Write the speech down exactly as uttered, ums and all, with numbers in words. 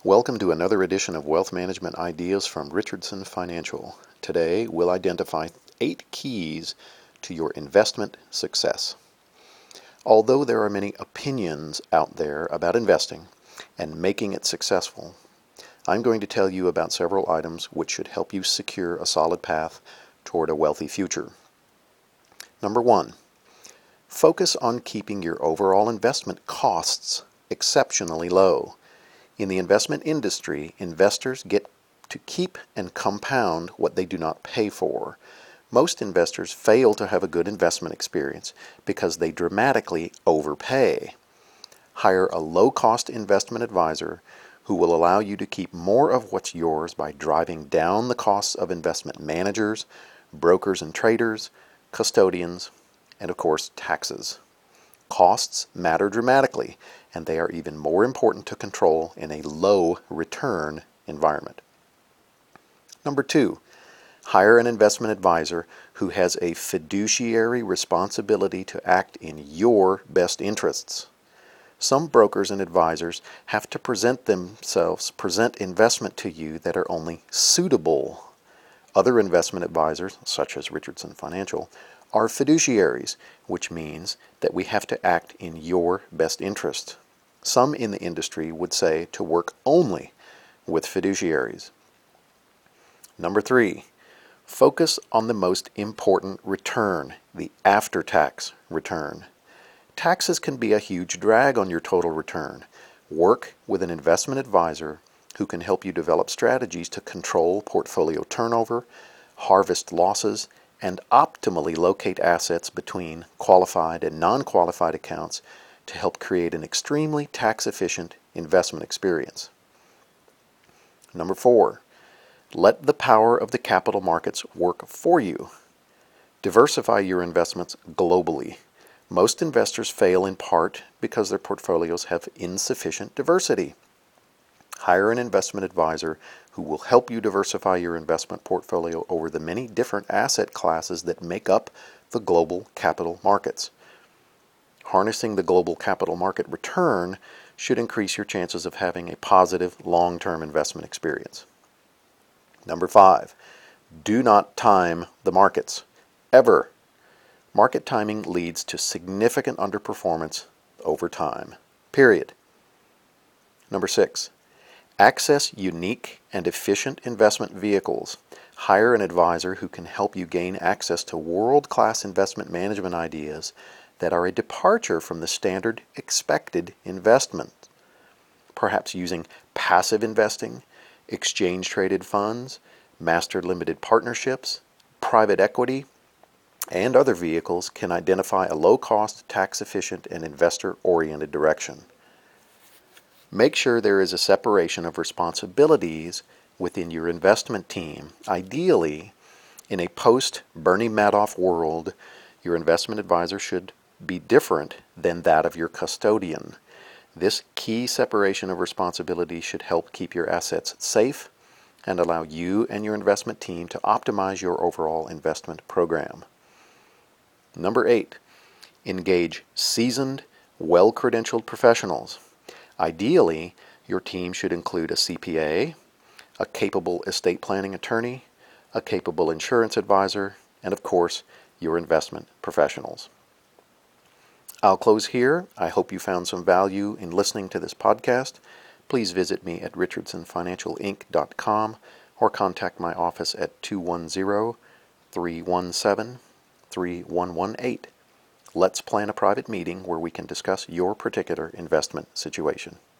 Welcome to another edition of Wealth Management Ideas from Richardson Financial. Today we'll identify eight keys to your investment success. Although there are many opinions out there about investing and making it successful, I'm going to tell you about several items which should help you secure a solid path toward a wealthy future. Number one, focus on keeping your overall investment costs exceptionally low. In the investment industry, investors get to keep and compound what they do not pay for. Most investors fail to have a good investment experience because they dramatically overpay. Hire a low-cost investment advisor who will allow you to keep more of what's yours by driving down the costs of investment managers, brokers and traders, custodians, and of course taxes. Costs matter dramatically, and they are even more important to control in a low return environment. Number two, hire an investment advisor who has a fiduciary responsibility to act in your best interests. Some brokers and advisors have to present themselves, present investment to you that are only suitable. Other investment advisors, such as Richardson Financial, are fiduciaries, which means that we have to act in your best interest. Some in the industry would say to work only with fiduciaries. Number three, focus on the most important return, the after-tax return. Taxes can be a huge drag on your total return. Work with an investment advisor who can help you develop strategies to control portfolio turnover, harvest losses, and optimally locate assets between qualified and non-qualified accounts to help create an extremely tax-efficient investment experience. Number four, let the power of the capital markets work for you. Diversify your investments globally. Most investors fail in part because their portfolios have insufficient diversity. Hire an investment advisor who will help you diversify your investment portfolio over the many different asset classes that make up the global capital markets. Harnessing the global capital market return should increase your chances of having a positive long-term investment experience. Number five, do not time the markets, ever. Market timing leads to significant underperformance over time, period. Number six, access unique and efficient investment vehicles. Hire an advisor who can help you gain access to world-class investment management ideas that are a departure from the standard expected investment. Perhaps using passive investing, exchange-traded funds, master limited partnerships, private equity, and other vehicles can identify a low-cost, tax-efficient, and investor-oriented direction. Make sure there is a separation of responsibilities within your investment team. Ideally, in a post-Bernie Madoff world, your investment advisor should be different than that of your custodian. This key separation of responsibility should help keep your assets safe and allow you and your investment team to optimize your overall investment program. Number eight, engage seasoned, well-credentialed professionals. Ideally, your team should include a C P A, a capable estate planning attorney, a capable insurance advisor, and of course, your investment professionals. I'll close here. I hope you found some value in listening to this podcast. Please visit me at richardson financial inc dot com or contact my office at two one zero, three one seven, three one one eight. Let's plan a private meeting where we can discuss your particular investment situation.